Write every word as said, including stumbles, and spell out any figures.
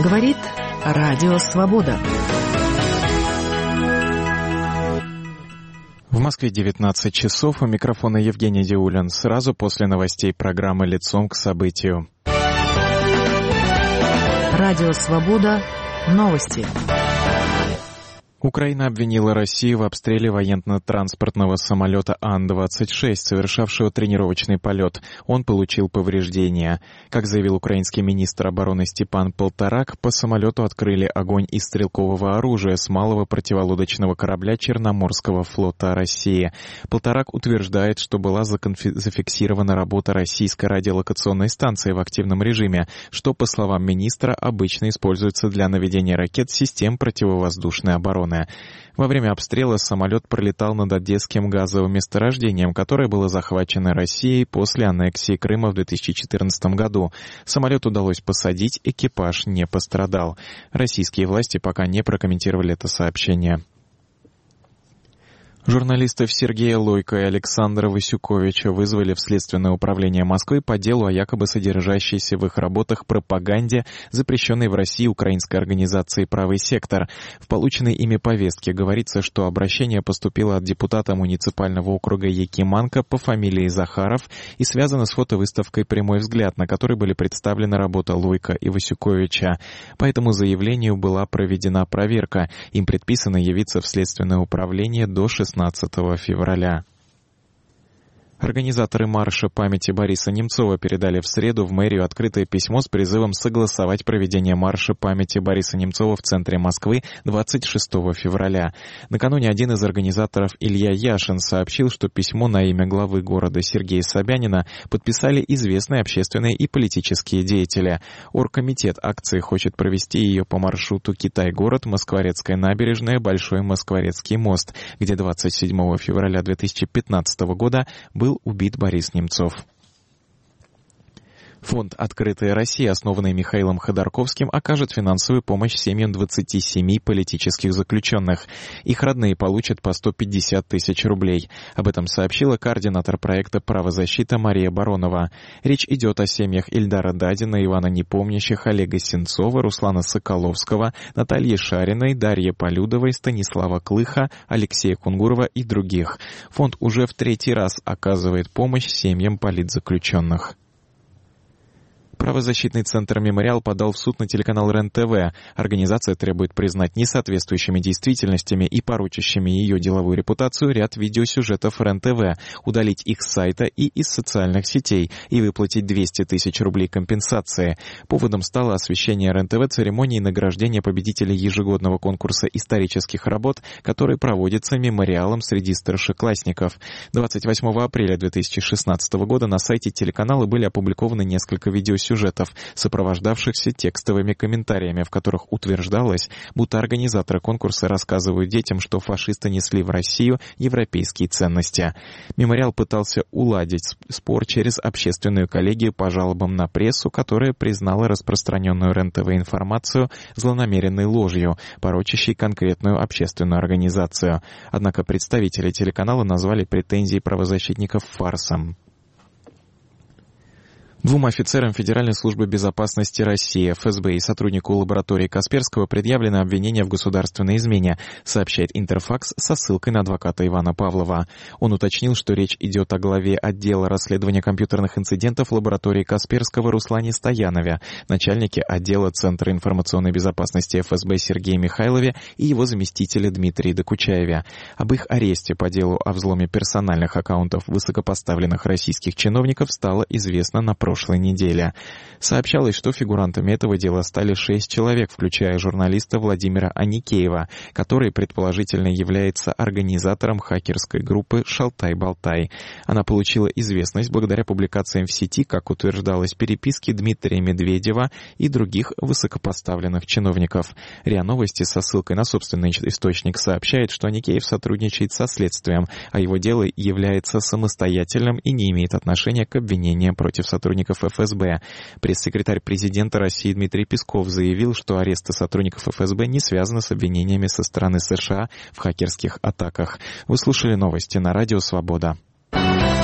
Говорит Радио Свобода. В Москве девятнадцать часов, у микрофона Евгений Диулин. Сразу после новостей программы «Лицом к событию». Радио Свобода. Новости. Украина обвинила Россию в обстреле военно-транспортного самолета Ан двадцать шесть, совершавшего тренировочный полет. Он получил повреждения. Как заявил украинский министр обороны Степан Полторак, по самолету открыли огонь из стрелкового оружия с малого противолодочного корабля Черноморского флота России. Полторак утверждает, что была законфи- зафиксирована работа российской радиолокационной станции в активном режиме, что, по словам министра, обычно используется для наведения ракет систем противовоздушной обороны. Во время обстрела самолет пролетал над Одесским газовым месторождением, которое было захвачено Россией после аннексии Крыма в две тысячи четырнадцатом году. Самолет удалось посадить, экипаж не пострадал. Российские власти пока не прокомментировали это сообщение. Журналистов Сергея Лойко и Александра Васюковича вызвали в Следственное управление Москвы по делу о якобы содержащейся в их работах пропаганде, запрещенной в России украинской организацией «Правый сектор». В полученной ими повестке говорится, что обращение поступило от депутата муниципального округа Якиманка по фамилии Захаров и связано с фотовыставкой «Прямой взгляд», на которой были представлены работы Лойко и Васюковича. По этому заявлению была проведена проверка. Им предписано явиться в Следственное управление до шестнадцатого февраля. Организаторы марша памяти Бориса Немцова передали в среду в мэрию открытое письмо с призывом согласовать проведение марша памяти Бориса Немцова в центре Москвы двадцать шестого февраля. Накануне один из организаторов, Илья Яшин, сообщил, что письмо на имя главы города Сергея Собянина подписали известные общественные и политические деятели. Оргкомитет акции хочет провести ее по маршруту Китай-город, Москворецкая набережная, Большой Москворецкий мост, где двадцать седьмого февраля две тысячи пятнадцатого года был убит Борис Немцов. Фонд «Открытая Россия», основанный Михаилом Ходорковским, окажет финансовую помощь семьям двадцати семи политических заключенных. Их родные получат по сто пятьдесят тысяч рублей. Об этом сообщила координатор проекта «Правозащита» Мария Баронова. Речь идет о семьях Ильдара Дадина, Ивана Непомнящих, Олега Сенцова, Руслана Соколовского, Натальи Шариной, Дарьи Полюдовой, Станислава Клыха, Алексея Кунгурова и других. Фонд уже в третий раз оказывает помощь семьям политзаключенных. Правозащитный центр «Мемориал» подал в суд на телеканал РЕН-ТВ. Организация требует признать несоответствующими действительностями и порочащими ее деловую репутацию ряд видеосюжетов РЕН-ТВ, удалить их с сайта и из социальных сетей и выплатить двести тысяч рублей компенсации. Поводом стало освещение РЕН-ТВ церемонии награждения победителей ежегодного конкурса исторических работ, который проводится «Мемориалом» среди старшеклассников. двадцать восьмого апреля две тысячи шестнадцатого года на сайте телеканала были опубликованы несколько видеосюжетов, сюжетов, сопровождавшихся текстовыми комментариями, в которых утверждалось, будто организаторы конкурса рассказывают детям, что фашисты несли в Россию европейские ценности. Мемориал пытался уладить спор через общественную коллегию по жалобам на прессу, которая признала распространенную РЕН-ТВ информацию злонамеренной ложью, порочащей конкретную общественную организацию. Однако представители телеканала назвали претензии правозащитников фарсом. Двум офицерам Федеральной службы безопасности России, эф эс бэ и сотруднику лаборатории Касперского предъявлено обвинение в государственной измене, сообщает Интерфакс со ссылкой на адвоката Ивана Павлова. Он уточнил, что речь идет о главе отдела расследования компьютерных инцидентов лаборатории Касперского Руслане Стоянове, начальнике отдела Центра информационной безопасности эф эс бэ Сергее Михайлове и его заместителе Дмитрии Докучаеве. Об их аресте по делу о взломе персональных аккаунтов высокопоставленных российских чиновников стало известно на прошлой прошлой неделе. Сообщалось, что фигурантами этого дела стали шесть человек, включая журналиста Владимира Аникеева, который предположительно является организатором хакерской группы «Шалтай-Болтай». Она получила известность благодаря публикациям в сети, как утверждалось, переписки Дмитрия Медведева и других высокопоставленных чиновников. РИА Новости со ссылкой на собственный источник сообщает, что Аникеев сотрудничает со следствием, а его дело является самостоятельным и не имеет отношения к обвинениям против сотрудников эф эс бэ. Пресс-секретарь президента России Дмитрий Песков заявил, что аресты сотрудников эф эс бэ не связаны с обвинениями со стороны США в хакерских атаках. Вы слушали новости на Радио Свобода.